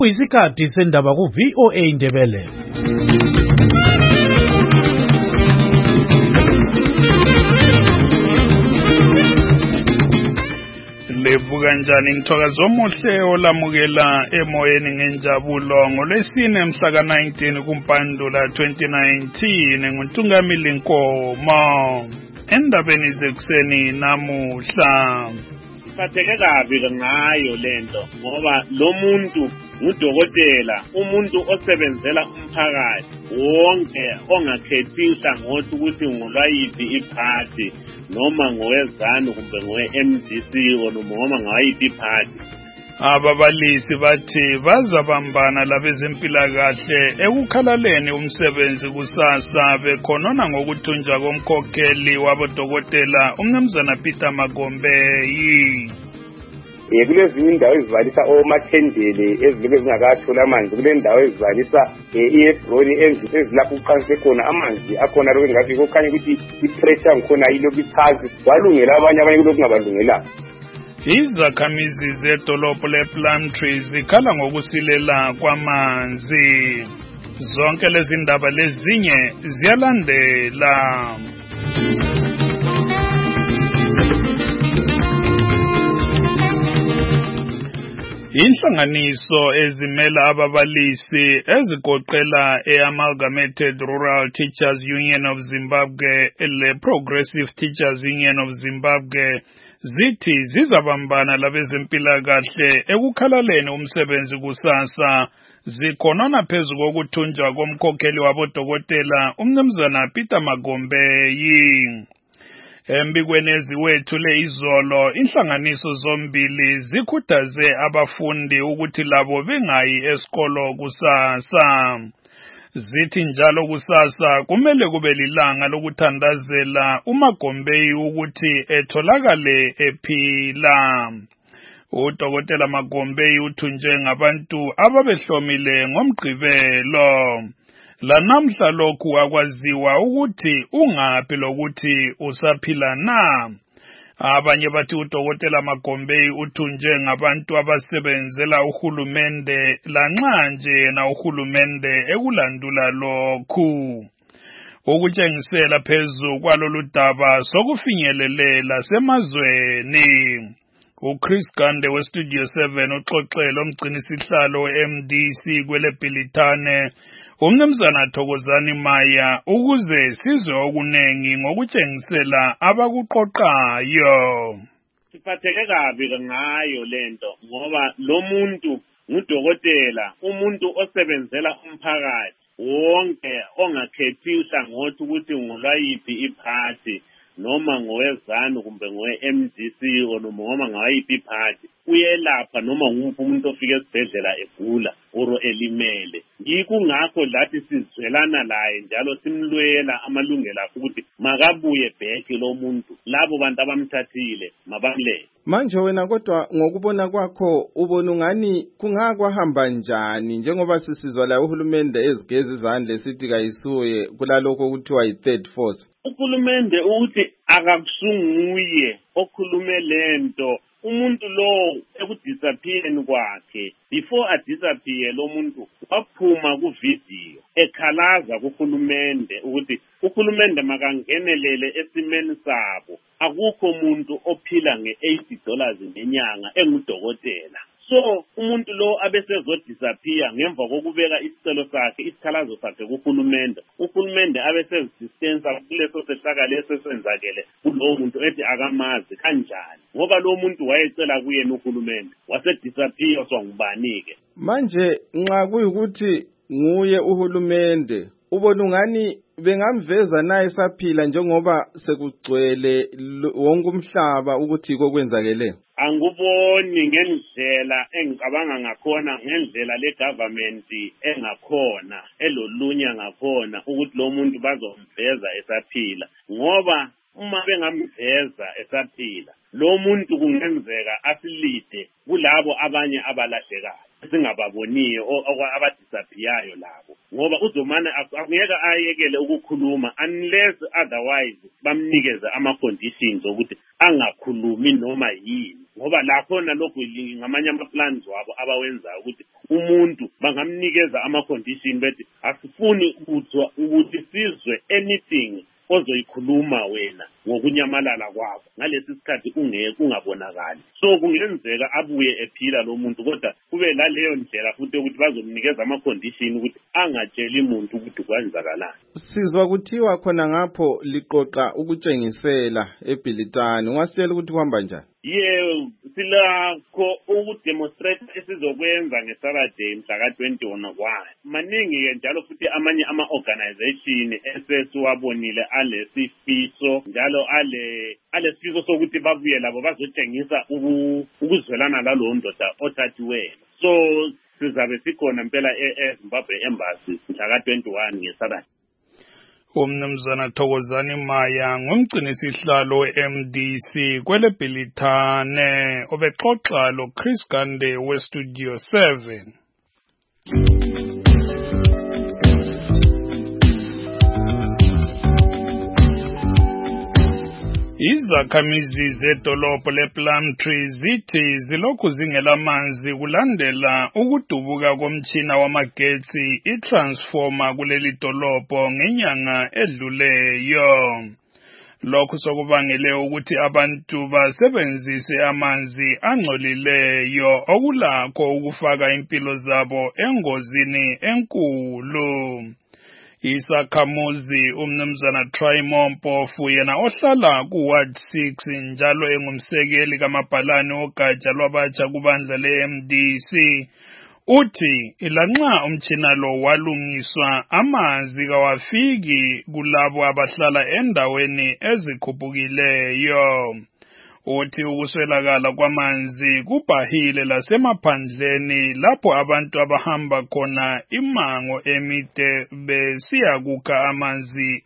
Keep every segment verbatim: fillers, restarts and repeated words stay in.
Kuyisikhathi sendaba ku V O A Indebele. Levuka njani ngithokoza omuhle olamukela emoyeni ngenjabulo ngolwesine mhla ka nineteen kuMpandula twenty nineteen nguNtungamili Nkomo endabeni zekuseni namuhla. Phatheke kabi ngayo lento ngoba lo muntu ngudokotela, umuntu osebenzela umphakathi wonke ongakhethi uhlangothi ukuthi ngolwayiphi iphathi noma ngowezanu kumbe ngowe-M D C noma ngawayiphi iphathi. Ababalisi bathi bazabambana labezempilakahle ekukhalaleni umsebenzi kusasa bekhonona ngokuthunjwa komkhokheli wabodokotela umnumzana Peter Magombeyi. Eh kulezinye indawo ezivalisa omathendele ezilike zingakathola amanzi, kule ndawo ezivalisa iHebroni ezilapho uqanse khona amanzi akhona lokho ngathi kukhanya ukuthi ipressure ngikhona yilokhu iphansi walungela abanye abanye kulokhu kungabalungelanga. Izakhamizi zedolobho lePlumtree zikhala ngokusilela kwamanzi. Zonke lezi ndaba lezinye ziyalandela. Inhlanganiso ezimela ababalisi ezigoqela eAmalgamated Rural Teachers Union of Zimbabwe le Progressive Teachers Union of Zimbabwe zithi zizabambana labezempilakahle ekukhalaleni umsebenzi kusasa zikhonona phezu kokuthunjwa komkhokheli wabodokotela umnumzana Peter Magombeyi. Embikweni eziwethule izolo inhlanganiso zombili zikhuthaze abafundi ukuthi labo bengayi esikolo kusasa. Zithi njalo kusasa kumele kube lilanga lokuthandazela uMagombeyi ukuthi etholakale ephila. Udokotela Magombeyi uthunjwe ngabantu ababehlomile ngomgqibelo. Lanamhla lokhu akwaziwa ukuthi ungaphi lokuthi usaphila na. Abanye bathi udokotela Magombeyi uthunjwe ngabantu abasebenzela uhulumende lanxa nje na uhulumende ekulandula lokhu. Ukutshengisela phezu kwalolu daba sokufinyelelela semazweni. uChris Gande weStudio seven uxoxela umgcinisihlalo we-M D C kwele Bhilithane umnumzana Thokozani Maya ukuze sizwe okunengi ngokutshengisela abakuqoqayo. Siphatheke kabi ngayo lento ngoba lo muntu ngudokotela, umuntu osebenzela umphakathi wonke ongakhethi uhlangothi ukuthi ngolwayiphi iphathi noma ngowezanu kumbe ngowe-M D C noma ngawayiphi iphathi uyelapha noma nguphi umuntu ofika esibhedlela egula oro elimele. Yikho ngakho lathi sizwelana laye njalo simlwela amalungelo akhe ukuthi makabuye back lo muntu, labo bantu abamthathile mabamlele. Manje wena kodwa ngokubona kwakho ubona ungani kungakwahamba njani njengoba sisizwa la uhulumende ezigeza izandla sithi kayisuye kulalokho kuthiwa yi-third force? Uhulumende uthi akakusunguye okhulume lento. Umuntu lo ekudisappeareni kwakhe before a disappear lo muntu waphuma ku video ekhalaza kuhulumende ukuthi uhulumende makangenelele esimeni sabo. Akukho umuntu ophila nge-eighty dollars ngenyanga engudokotela. So umuntu lo abesezodisappear ngemva kokubeka isicelo sakhe isikhalazo sakhe kuhulumende, uhulumende abesezidistance kuleso sehlaka leso senzakele kulowo muntu ethi akamazi kanjani ngoba lo muntu wayecela kuyena uhulumende wasedisappear songubani-ke. Manje nxa kuyikuthi nguye uhulumende ubona ungani bengamveza naye saphila njengoba sekugcwele wonke umhlaba ukuthi kokwenzakele? Anguboni ngendlela engicabanga ngakhona, ngendlela le government engakhona elolunya ngakhona ukuthi lo muntu bazomveza esaphila ngoba uma bengamveza esaphila lo muntu kungenzeka asilide kulabo abanye abalahlekayo singababoniyo abadisappeayo labo ngoba uzomana akungeke ayekele ukukhuluma unless otherwise bamnikeze ama conditions ukuthi angakhulumi noma yini ngoba lakhona lokhu ngamanye ama-plans wabo abawenzayo ukuthi umuntu bangamnikeza ama-condition bethi asifuni ukuzwa ukuthi sizwe anything ozoyikhuluma wena ngokunyamalala kwakho ngalesi sikhathi ungeke ungabonakali. So kungenzeka abuye ephila lo muntu kodwa kube laleyo ndlela futhi ukuthi bazomnikeza ama-condition ukuthi angatsheli muntu ukuthi kwenzakalani. Sizwa kuthiwa khona ngapho liqoqa ukutshengisela eBhilitani. Ungasitshela ukuthi kuhamba njani? Yebo, silakho ukudemonstrate esizokwenza ngeSaturday mhla ka twenty-one. Maningi njalo futhi amanye ama-organization esesiwabonile alesifiso njalo ale alesifiso sokuthi babuye labo bazotshengisa ukuzwelana lalo ndoda othathiweyo. So sizabe sikhona impela eZimbabwe Embassy mhla ka twenty-one ngeSaturday. Umnumzana Thokozani Maya ngumgcinisihlalo we-M D C kwele Bhilitane obexoxa lo Chris Gande we-Studio seven. Izakhamizi zedolobho lePlumtree zithi zilokhu zingelamanzi kulandela ukudubuka komtshina wamagetsi itransformer kuleli dolobho ngenyanga edluleyo. Lokhu sokubangele ukuthi abantu basebenzise amanzi angcolileyo okulakho ukufaka impilo zabo engozini enkulu. Isakhamuzi umnumzana Trymo Mpofu yena ohlala ku Ward six njalo engumsekeli kamabhalane ogatsha lwabatsha kubandla le-M D C uthi ilanxa umtshina lo walungiswa amanzi kawafiki kulabo abahlala endaweni ezikhuphukileyo. Uthi ukuswelakala kwamanzi kubhahile lasemaphandleni lapho abantu abahamba khona imango emide besiya kukha amanzi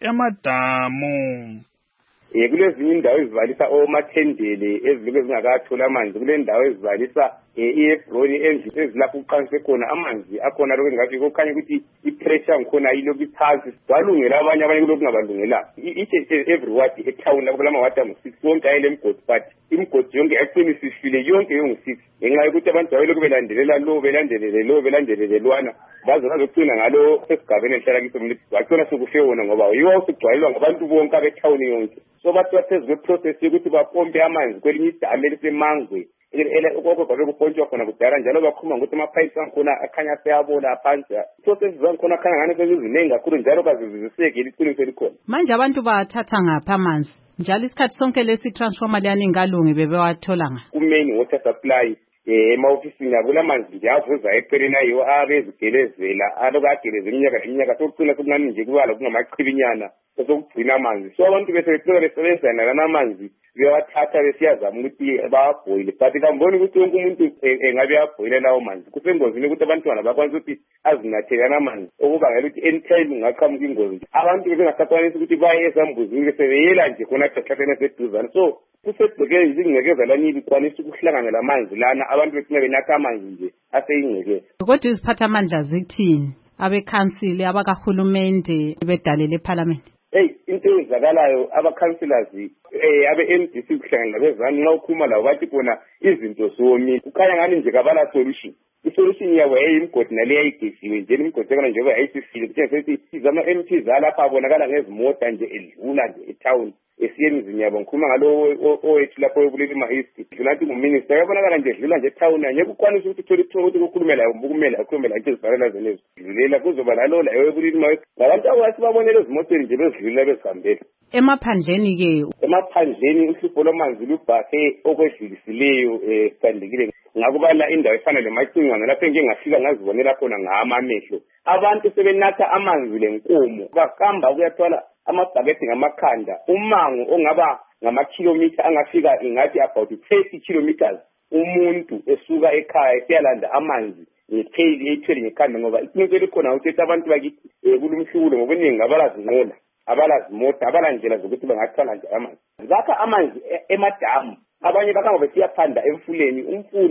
emadamu. Eh kulezinye indawo ezivalisa omathendele ezilike zingakatholi amanzi, kule ndawo ezivalisa iEbroni ezilapho uqanse khona amanzi akhona lokho engathi kukhanya ukuthi ipressure ngikhona yilokhu iphansi walungela abanye abanye kulokhu kungabalungela. Ithe everywhere etown lapho lama water mu six wonke ayile imgodi but imgodi yonke aqinisisile yonke yonke six ngenxa yokuthi abantu bayelo belandelela lo belandelele lo belandelele lwana baze bazocina ngalo esigabeni ehlala kiso mlithi wacona sokufe wona ngoba yiwo usugcwalelwa ngabantu bonke abetown yonke. So bathi baphezulu kweprocess yokuthi bapompe amanzi kwelinye idami elisemangwe ele ukoko babe kupontshwa khona kudala njalo bakhuluma ukuthi ama-pipes akhona akhanya seyabola phansi. Process zankhona akhanya ngane sezizinengi kakhulu njalo baziziseke iqiniso elikhona. Manje abantu bathatha ngaphi amanzi njalo isikhathi sonke lesi transformer liyani ngalungi bebewathola nga ku-main water supply ema-ofisini yabo lamanzi nje avuza eceleni ayiwo abezigelezela aloku ageleze iminyaka iminyaka sokucina sokungani nje kubala kungamachibinyana sokugcina amanzi. So abantu besebecela besebenzisana lanamanzi beyawathatha besiyazama ukuthi bawabhoyile but kamboni ukuthi wonke umuntu engabe yabhoyile lawo manzi kusengozini ukuthi abantwana bakwanisa ukuthi azinathele namanzi okubangela ukuthi anytime ngaqhamuka ingozi abantu bengasakwanisi ukuthi baye esambuzini besebeyela nje khona thathathene seduzane. So kusedokeni izingcekeza lani ikwanisa ukuhlangana amanzi lana abantu becina benatha amanzi nje aseyingcekeza. Kodwa iziphatha amandla zithini abekhansili abakahulumende bedalele eParliament? Hey, into ezakalayo aba-councillors eh abe-M D C kuhlangana labezani nxa ukhuluma labo bathi khona izinto zomi kukhanya ngani nje kabala solution. I-solution yabo yayimgodi nale yayigeziwe nje imgodi ekona njengoba yayisifile kuthenga ukuthi izama-M P zalapha abonakala ngezimota nje edlula nje etown esiye emizini yabo. Ngikhuluma ngalo owethu lapho ebuleli ma-east nathi nguminister yabonakala nje edlula nje etown angeke ukwanise ukuthi uthole ithuba ukuthi kukhulume layo ukumela ukhulumela into ezifanele zenezo dlulela kuzoba lalo layo ebuleli ma-east ngabantu abasibabonele ezimoteni nje bezidlulela bezihambela. Emaphandleni-ke emaphandleni uhlupho lwamanzi lubhahe okwedlulisileyo um sithandekile ngakubala indawo efana lemacingwane lapho engike ngafika ngazibonela khona ngama amehlo abantu sebenatha amanzi lenkomo bahamba ukuyathwala amabhakede ngamakhanda umango ongaba ngamakhilomitha angafika ingathi about thirty kilometers umuntu esuka ekhaya esiyalanda amanzi ngepheli eyithwele ngekhanda ngoba iqiniso elikhona ukuthi abantu bakithi kulumhlubulo ngobuningi abalazinqola abalazimota abalandlela zokuthi bangathwala nje amanzi bakha amanzi emadamu abanye bakanga besiyaphanda emfuleni umfula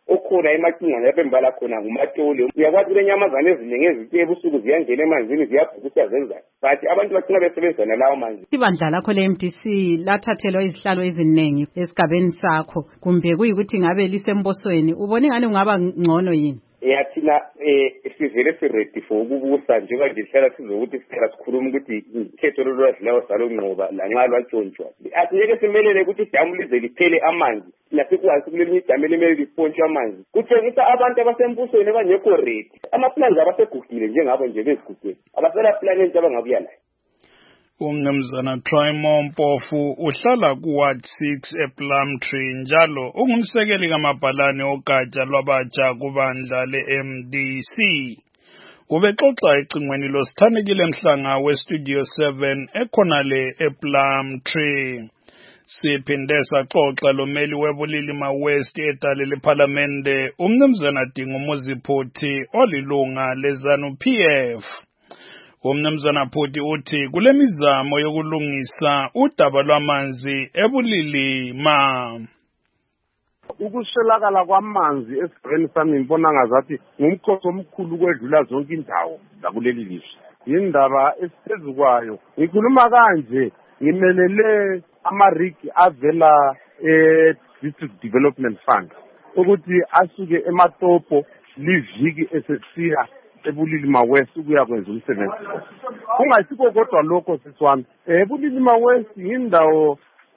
okhona emacingwane lapho embala khona ngumatoli. Uyakwazi kule nyamazane eziningi ezitye ebusuku ziyangena emanzini ziyabhukusa zenzayo, but abantu bagcina besebenzana lawo manzi. Ibandla lakho le-M D C lathathelwa izihlalo eziningi esigabeni sakho, kumbe kuyikuthi ngabe lisembosweni, ubone ngani ungaba ngcono yini? Yathina eh sivele siredi for ukubusa njengoba nje sihlala sizokuthi sihlala sikhuluma ukuthi ikhetho lolwadlilayo salonqoba lanxa lwantshontshwa. Asingeke simelele ukuthi idamu lize liphele amanzi nasekwazi kuleli idamu elimele lipontshwe amanzi. Kutshengisa abantu abasembusweni abangekho ready. Amaplans abasegugile njengabo nje bezigugile. Abasela plan entsha abangabuya nayo. Umnumzana Try Mpofu uhlala ku-Ward six ePlumtree njalo ungumsekeli kamabhalane ogatsha lwabatsha kubandla le-M D C. Ubexoxa ecingweni losithandekile mhlanga weStudio seven ekhonale ePlumtree. Siphinde saxoxa lomeli webulilima West edale lePhalamende umnumzana Dingumuzi Phuthi olilunga leZanu P F. Umnumzana Phuthi uthi kule mizamo yokulungisa udaba lwamanzi ebulilima. Ukuswelakala kwamanzi esigabeni sami ngibona ngazathi ngumkhosi omkhulu kwedlula zonke indawo zakuleli lizwe. Yindaba esiphezu kwayo. Ngikhuluma kanje ngimelele amarigi avela e-District Development Fund ukuthi asuke eMatopo liviki esesiya ebulilima West ukuya kwenza umsebenzi. Kungasikho kodwa lokho siswami. Ebulilima West yindawo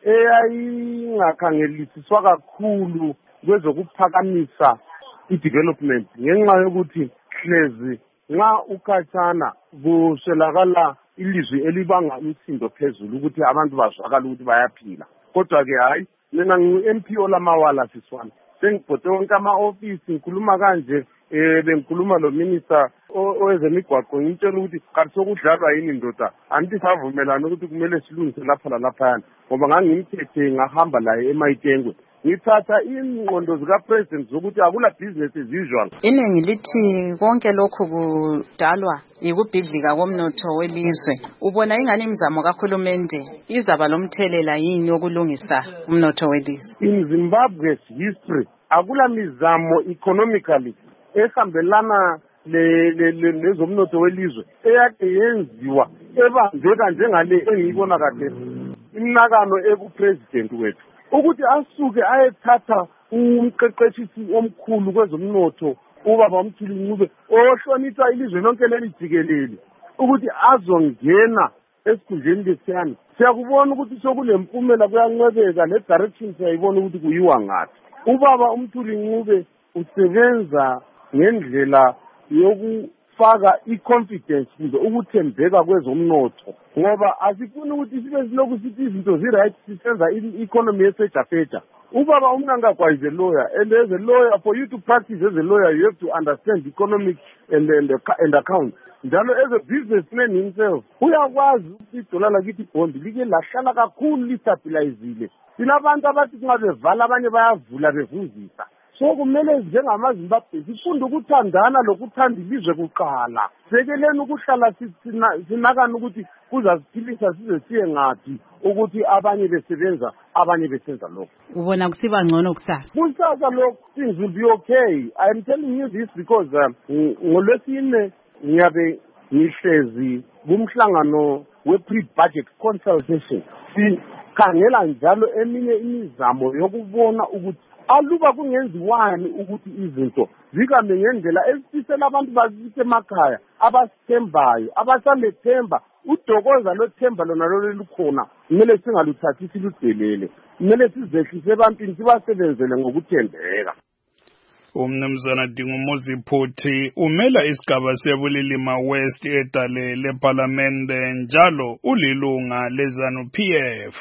eyayingakhangelisiswa kakhulu kwezokuphakamisa i-development ngenxa yokuthi hlezi nxa ukhatshana kuswelakala ilizwi elibanga umsindo phezulu ukuthi abantu bazwakala ukuthi bayaphila. Kodwa ke hayi mina ngi-M P olamawala siswami. Sengibhode wonke ama-ofisi ngikhuluma kanje eh bengikhuluma lo minister owezemigwaqo ngitshela ukuthi kanti sokudlalwa yini ndoda anti savumelana ukuthi kumele silungise lapha lalapha ngoba ngangimthethe ngahamba laye eMayitengwe ngithatha ingqondo zika president zokuthi akula business as usual. Iningi lithi konke lokhu kudalwa yikubhidlika komnotho welizwe. Ubona ingani imizamo kaHulumende izaba lomthelela yini yokulungisa umnotho welizwe? In Zimbabwe's history akula mizamo economically ehambelana lezomnotho welizwe eyake yenziwa ebanjeka njengale engiyibona kade imnakano ebupresident wethu ukuthi asuke ayethatha umqeqeshisi omkhulu kwezomnotho ubaba uMthuli Ncube ohlonipha ilizwe lonke leli jikelele ukuthi azongena esikhundleni lesiyani. Siyakubona ukuthi sokulempumela kuyancwebeka ne-direction siyayibona ukuthi kuyiwa ngathi. Ubaba uMthuli Ncube usebenza ngendlela yokufaka i-confidence kumbe ukuthembeka kwezomnotho ngoba asifuni ukuthi sibe siloku sithi izinto zi-right sisenza i-economy yesejafeja. Ubaba uMnangagwa is a lawyer, and as a lawyer, for you to practice as a lawyer, you have to understand economics and, and, and accounts. Njalo as a businessman himself, uyakwazi ukuthi idola lakithi bond like lahlala kakhulu listabilizile. Sinabantu abathi nxa bevala abanye bayavula bevuzisa. So kumele njengamaZimbabwe sifunde ukuthandana lokuthanda ilizwe kuqala. Sekeleni ukuhlala sinakana ukuthi kuzasiphilisa size siye ngaphi ukuthi abanye besebenza abanye besenza lokho. Ubona kusiba ngcono kusasa. Kusasa lokho things will be okay. I am telling you this because ngolwesine ngiyabe ngihlezi kumhlangano we-pre-budget consultation. Sikhangela njalo eminye imizamo yokubona ukuthi aluba kungenziwani ukuthi izinto zikambe ngendlela esifisela abantu bazise emakhaya abasithembayo abasalethemba udokoza lothemba lona lolo lukhona kumele singaluthathi siludelele kumele sizehlise ebantwini sibasebenzele ngokuthembeka. Umnumzana Dingumuzi Phuthi umela isigaba sebulilima West edale lePhalamende njalo ulilunga leZanu P F.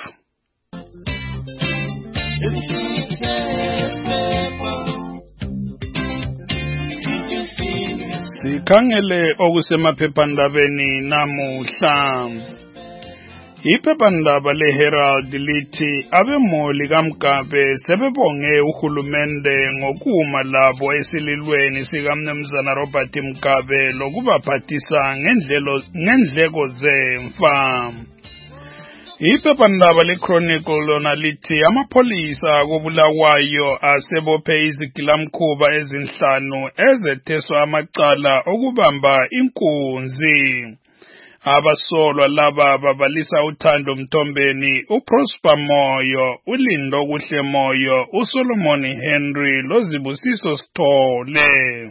Sikhangele okusemaphephandabeni namuhla. Iphephandaba leHerald lithi abemoli kaMgabe sebebonge uhulumende ngokuma labo esililweni sikaMnumzana Robert Mugabe lokubaphathisa ngendlelo ngendleko zemfa. Iphephandaba leChronicle lona lithi amapholisa kobulawayo asebophe izigilamkhuba ezinhlanu ezetheswa amacala okubamba inkunzi. Abasolwa laba babalisa uThando Mthombeni, uProsper Moyo, uLindo Kuhle Moyo, uSolomon Henry, loZibusiso Sithole.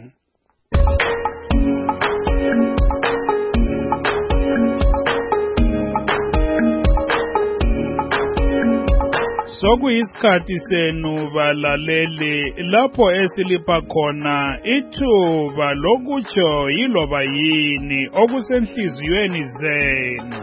Sokuyisikhathi senu balaleli lapho esilipha khona ithuba lokutsho yiloba yini okusenhliziyweni zenu.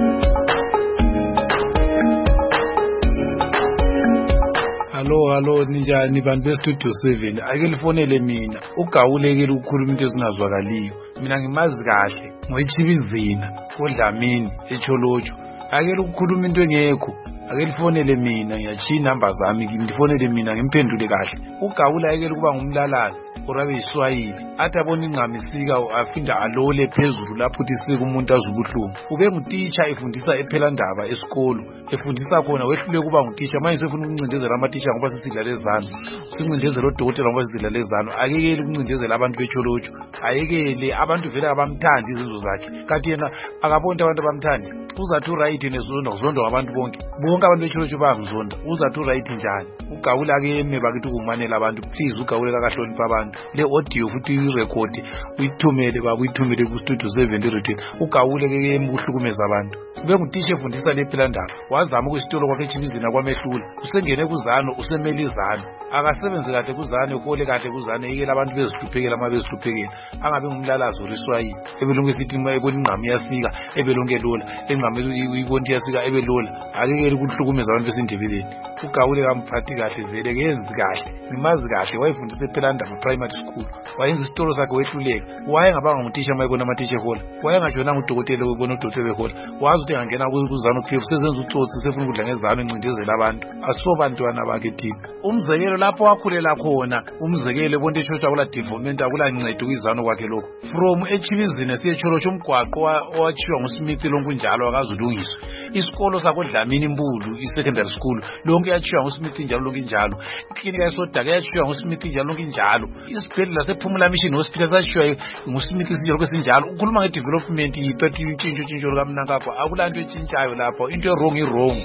Hello hello ninjani bantu bestudio seven ake lifonele mina ugawulekile ukukhuluma into ezingazwakaliyo mina ngimazi kahle ngoyichibizina kodlamini echolocho ake ukukhuluma into engekho ake lifonele mina ngiyachiya inamba zami ngifonele mina ngimphendule kahle ugawula ake kuba ngumlalazi orabe iswahili athi abona ingqamisika afinda alole phezulu lapho uthi sike umuntu azubuhlungu ube ngutitsha efundisa ephela ndaba esikolo efundisa khona wehlule kuba ngutitsha manje sefuna ukuncindezela amatitsha ngoba sisidlala lezano sincindezela odokotela ngoba sisidlala lezano akekele ukuncindezela abantu becholocho ayekele abantu vele abamthandi izinto zakhe kanti yena akabonta abantu abamthandi uzathi uright nezonda kuzonda abantu bonke bonke abantu becholocho bayangizonda uzathi uright njani ugawula ke eme bakithi ukumanela abantu please ugawule kakahlonipha abantu le audio futhi irecord uyithumele baba uyithumele ku studio seven return ugawule ke embuhlukumeza abantu ube ngutitshe efundisa lephela ndaba wazama ukusitolo kwakhe echibizina kwamehlula usengene kuzano usemele izano akasebenze kahle kuzane ukole kahle kuzane yekela abantu bezihluphekela ama bezihluphekela angabe ngumlalazi uriswayi ebelonke sithi ma ebona ingqami yasika ebelonke lola engqami uyibonti yasika ebelola akekele ukuhlukumeza abantu besindebeleni ugawule kamphathi kahle vele kenzi kahle ngimazi kahle wayefundisa ephela ndaba primary school wayenza isitolo sakhe wehluleka wayengabanga ngutitsha mayibona amatitsha hola wayengajona ngudokotela webona udokotela behola wazi ukuthi angena kuzano phefu sezenza utsotsi sefuna ukudla ngezano incindezela abantu asobantwana bakhe thina umzekelo lapho wakhulela khona umzekelo bonke eshotha kula development akula ncedo kwizano kwakhe lokho from echibizine siye cholocho umgwaqo owachiwa nguSmith lonke njalo akazulungiswa isikolo sakho Dlamini Imbulu i-secondary school lonke yachiwa nguSmith njalo lonke njalo iklinika yesodaka yachiwa nguSmith njalo lonke njalo isibhedlela sePhumula Mission Hospital sachiwa nguSmith njalo kwesinjalo ukhuluma ngedevelopment iphethe intshintsho intshintsho kamnankapho akula nto etshintshayo lapho into wrong is wrong.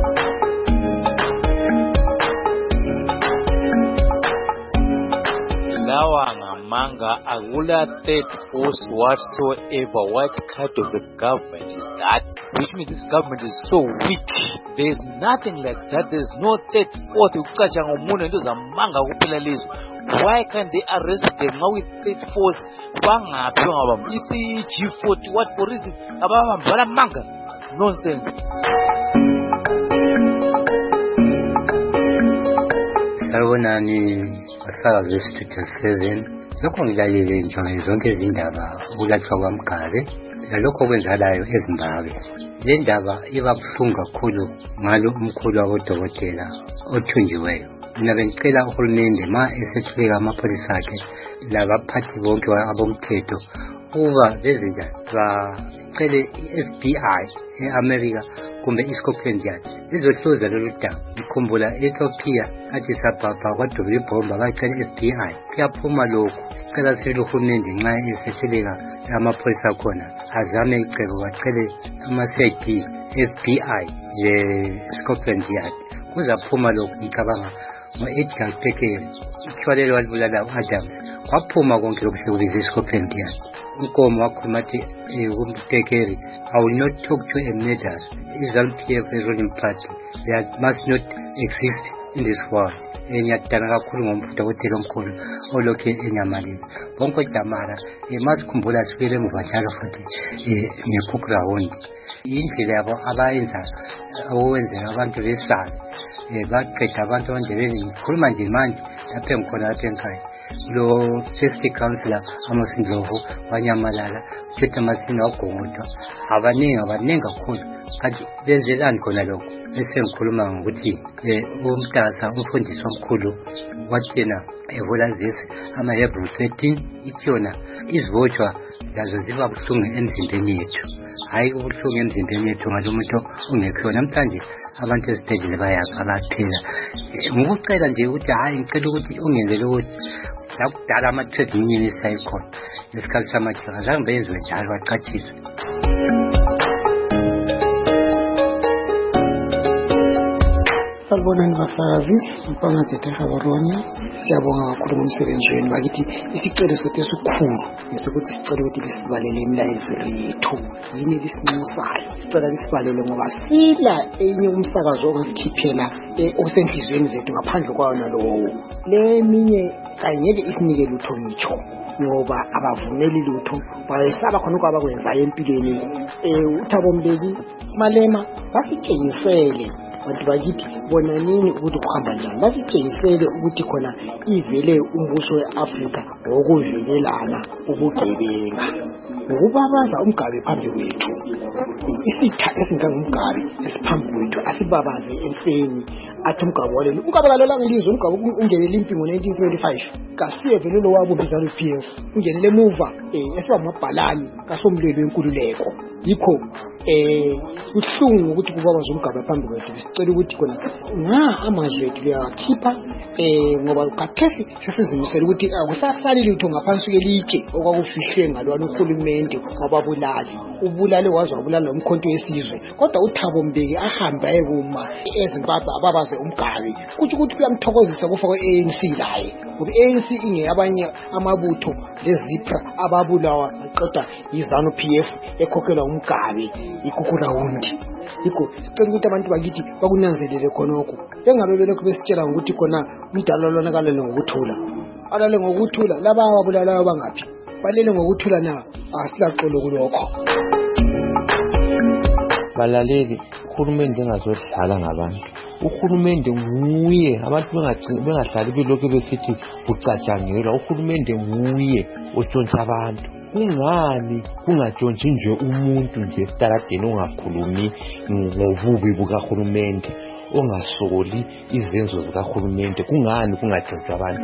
Lawa ngamanga akula third force whatsoever. What kind of a government is that? Which means this government is so weak. There's nothing like that. There's no third force. Ucacha ngomuntu into zamanga kuphela lizwe. Why can't they arrest them now with third force? Bangaphi ngabam? It's G forty. What for reason? Ababambala manga. Nonsense. Sawubonani asakazi westudio seven lokho ngilalele nje zonke izindaba ukulathwa kwaMgabe lokho kwenzalayo eZimbabwe le ndaba iba buhlungu kakhulu ngalo umkhulu wabodokotela othunjiweyo mina bengicela uhulumende ma esethuleka amapholisa akhe labaphathi bonke abomthetho uba bezenja bacele i-F B I e-America kumbe i-Scotland Yard izohluza lolu daba ngikhumbula e-Ethiopia athi sabhabha kwadubula ibhomba bacela i-F B I kuyaphuma lokhu sicela silo uhulumende nxa esetheleka amapholisa khona azame icebo bacele ama-C I D F B I le-Scotland Yard kuzaphuma lokhu ngicabanga ngo-Edgar Tekere ichwalelo walibulala u-Adams kwaphuma konke lokhu sekubiza i-Scotland Yard Nkomo wakhuluma athi uMtekeri I will not talk to a murderer. Zanu P F a ruling party that must not exist in this world. Ngiyadana kakhulu ngomfuta wetelo omkhulu olokhe enyamalini bonke jamara emasikhumbula sibele emuva njalo futhi ngephukrawundi indlela yabo abayenza okwenzeka abantu besana baqeda abantu abandebeni ngikhuluma nje manje lapha engikhona lapha ekhaya lo safety councillor amasindlovu wanyamalala futhi amasina wagongodwa abaningi abaningi kakhulu kanti benzelani khona lokho bese ngikhuluma ngokuthi eh umntasa umfundisi omkhulu wathi yena evula vesi ama-Hebrew thirteen ithi yona izivotshwa lazo ziba buhlungu emzimbeni yethu, hayi ubuhlungu emzimbeni yethu ngalo muntu ungekho. Namhlanje abantu esibhedlela bayafa baphela. Ngikucela nje ukuthi hayi ngicela ukuthi ungenzele ukuthi lakudala ama-trade union esayikhona esikhathi samajora azange bezwe njalo bacathiswe. Salibonani bafazi, mpangazethe Gaborone. Siyabonga kakhulu ngomsebenzi wenu bakithi. Isicelo sethu esikhulu esokuthi sicela ukuthi lisibalele imilayezo yethu yini lisinxusayo. Sicela lisibalele ngoba sila enye umsakazo ongasikhiphela osenhlizweni zethu ngaphandle kwawo nalowo. Le minye kayingeke isinike lutho ngitsho ngoba abavumeli lutho bayesaba khona kwabakwenzayo empilweni. Eh uThabo Mbeki Malema basitshengisele bantu bakithi bona nini ukuthi kuhamba njani, basitshengisele ukuthi khona ivele umbuso weAfrika ngokuvikelana ubugebenga ngokubabaza umgabe phambi kwethu. Isitha esingangumgabe esiphambi kwethu asibabaze emfeni athi umgabe walelo umgabe kalola ngelizwe umgabe ungenele impingo nineteen seventy-five kasiye vele lo wabo bizana P F ungenele emuva eh esiba mabhalani kasomlelo wenkululeko. Yikho eh kuhlungu ukuthi kubabaza umgabe phambi kwethu. Sicela ukuthi khona nga amazwi ethu liyakhipha eh ngoba kakhesi sesizimisela ukuthi akusasali lutho ngaphansi kwelitshe okwakufihle ngalwana uhulumende wababulali ubulale waze wabulala umkhonto wesizwe. Kodwa uThabo Mbeki ahamba ekuma eZimbabwe ababaze umgabe kuthi ukuthi kuyamthokozisa kufa kwe-A N C laye ngoba i-A N C inge abanye amabutho lezipra ababulawa aqeda izanu P F ekhokhelwa umgabe ikukula wundi. Yikho sicela ukuthi abantu bakithi bakunanzelele khonokho bengabe belokhu besitshela ukuthi khona umdala lona kalele ngokuthula alale ngokuthula laba ababulalayo bangaphi balele ngokuthula na asilaxolo kulokho. Balaleli uhulumende engazodlala ngabantu. Uhulumende nguye abantu bengagcina bengahlali belokhu besithi ucatshangelwa. Uhulumende nguye otshontsha abantu. Kungani kungatshontshi nje umuntu nje estaradeni ongakhulumi ngobubi bukahulumende, ongasoli izenzo zikahulumende? Kungani kungatshontshwa abantu?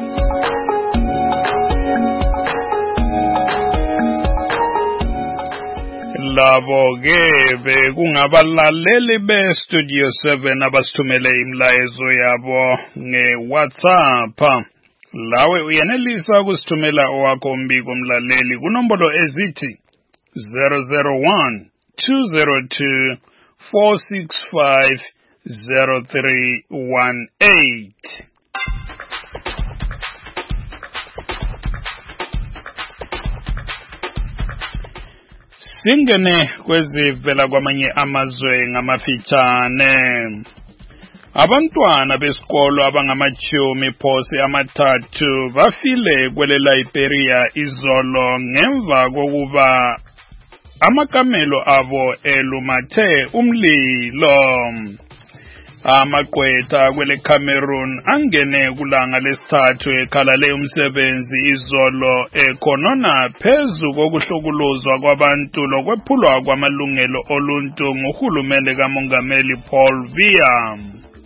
Labo ke bekungabalaleli be-Studio seven abasithumele imlayezo yabo nge-WhatsApp. Lawe uyenelisa ukusithumela owakho umbiko mlaleli kunombolo ezithi zero zero one two zero two four six five zero three one eight. Singene kwezivela kwamanye amazwe ngamafitshane. Abantwana besikolo abangamachumi phose amathathu bafile kwele Liberia izolo ngemva kokuba amakamelo abo elumathe umlilo. Amaqwetha kwele Cameroon angene kulanga lesithathu ekhalale umsebenzi izolo ekhonona phezu kokuhlukuluzwa kwabantu lokwephulwa kwamalungelo oluntu nguhulumende kamongameli Paul Biya.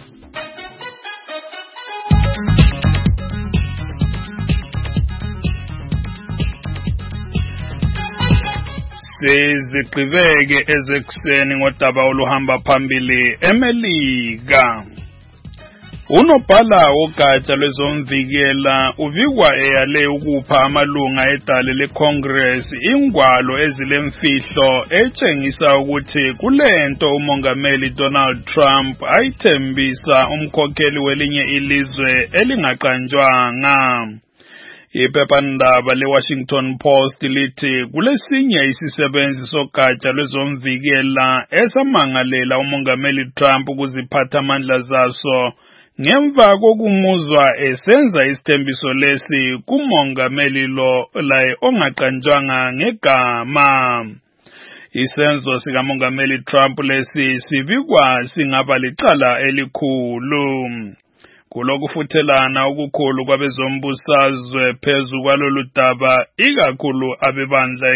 Sizigqibeke ezekuseni ngodaba oluhamba phambili eMelika. Unobhala wogatsha lwezomvikela uvikwa eyale ukupha amalunga edale leCongress ingwalo ezilemfihlo etshengisa ukuthi kulento umongameli Donald Trump ayithembisa umkhokheli welinye ilizwe elingaqanjwanga. Iphephandaba leWashington Post lithi kulesinye isisebenzi sogatsha lwezomvikela esamangalela umongameli Trump ukuziphatha amandla zaso ngemva kokumuzwa esenza isithembiso lesi kumongameli lo laye ongaqanjwanga ngegama. Isenzo sikamongameli Trump lesi sivikwa singaba licala elikhulu. Kulokufuthelana okukhulu kwabezombusazwe phezu kwalolu daba ikakhulu abebandla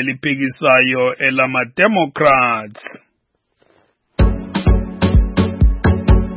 eliphikisayo elama-Democrats.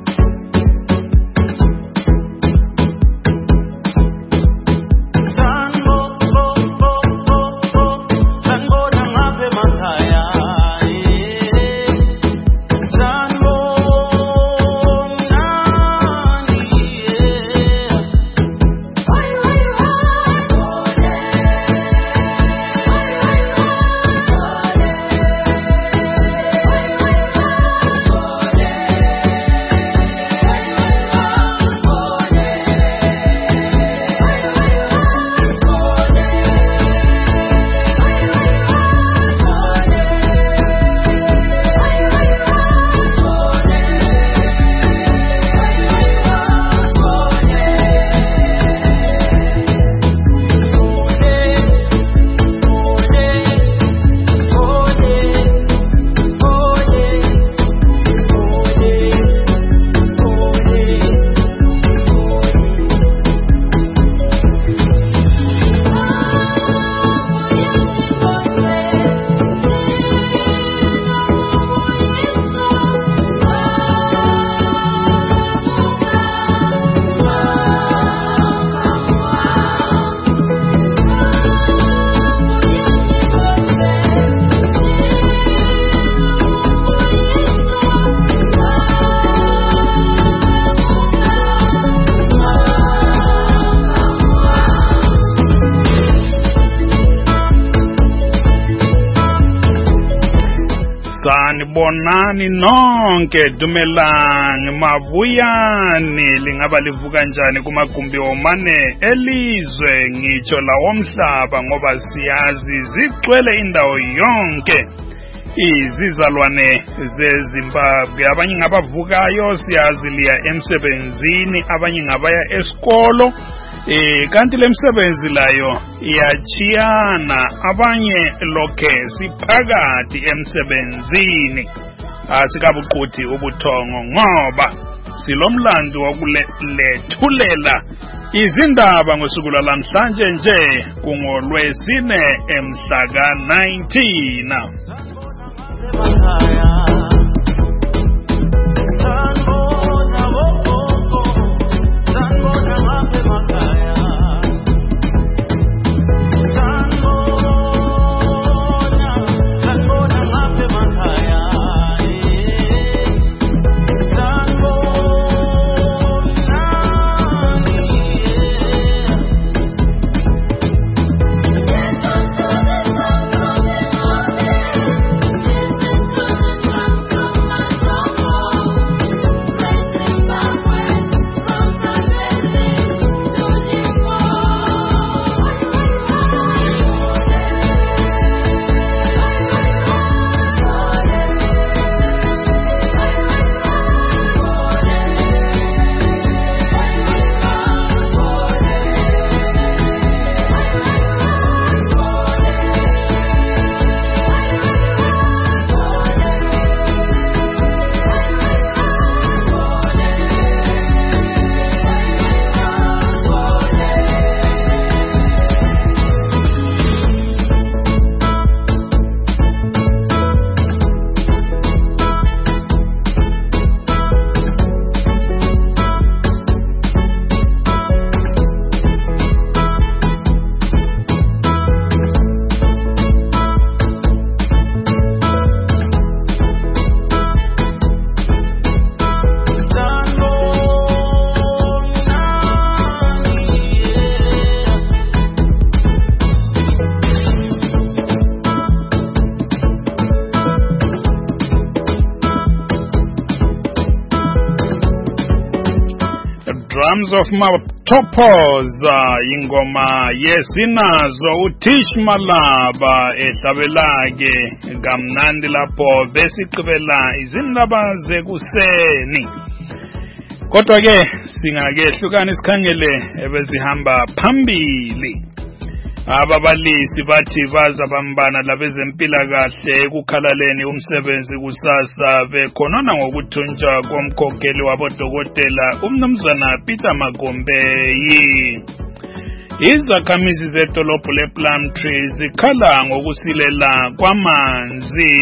Sanibonani nonke dumelang mavuyani lingaba livuka kanjani kumagumbi omane elizwe ngitsho lawo mhlaba ngoba siyazi zigcwele indawo yonke izizalwane zeZimbabwe abanye ngabavukayo siyazi liya emsebenzini abanye ngabaya esikolo Eh kanti lemsebenzi layo iyachiyana abanye lokhe siphakathi emsebenzini asikabuquthi ubuthongo ngoba silomlando wokulethulela izindaba ngosuku lamhlanje nje kungolwesine emhla ka nineteen Drums of Matopoza ingoma yesinazo uTish Malaba ehlabelake kamnandi lapho besiqhubela izindaba zekuseni kodwa ke singakehlukana isikhangele ebezihamba phambili ababalisi bathi baza bambana labezempilakahle ekukhalaleni umsebenzi kusasa bekhonona ngokuthunjwa komkhokheli wabodokotela umnumzana Peter Magombeyi. Izakhamizi zedolobho lePlumtree zikhala ngokusilela kwamanzi.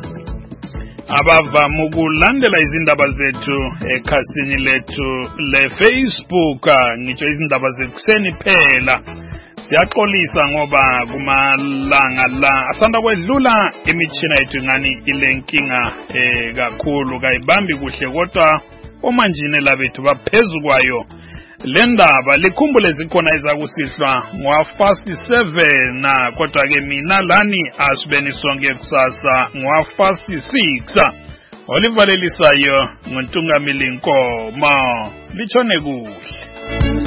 Abavama ukulandela izindaba zethu ekhasini lethu leFacebook ngitsho izindaba zekuseni phela siyaxolisa ngoba kumalanga la asanda kwedlula imitshina yethu ngani ilenkinga eh kakhulu kayibambi kuhle kodwa omanjine labethu baphezulu kwayo lendaba likhumbule zikhona izakusihlwa ngwa fast seven na kodwa ke mina lani asibeni sonke kusasa ngwa fast six olivalelisayo ngontungamili inkomo lichone kuhle.